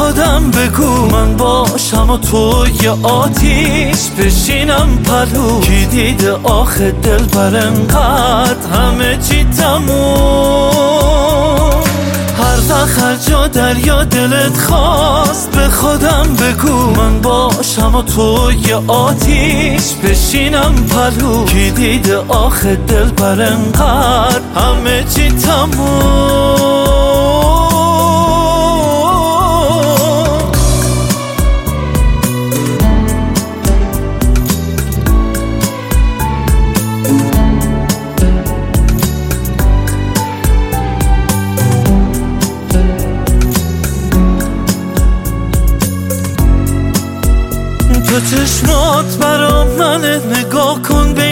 خودم بگو من باشم و تو یه آتیش بشینم پلو. کی دیده آخه دل بر انقدر همه چی تموم. هر وقت هر جا دریا دلت خواست به خودم بگو من باشم و تو یه آتیش بشینم پلو. کی دیده آخه دل بر انقدر همه چی تموم. تو چشمات برا من نگاه کن،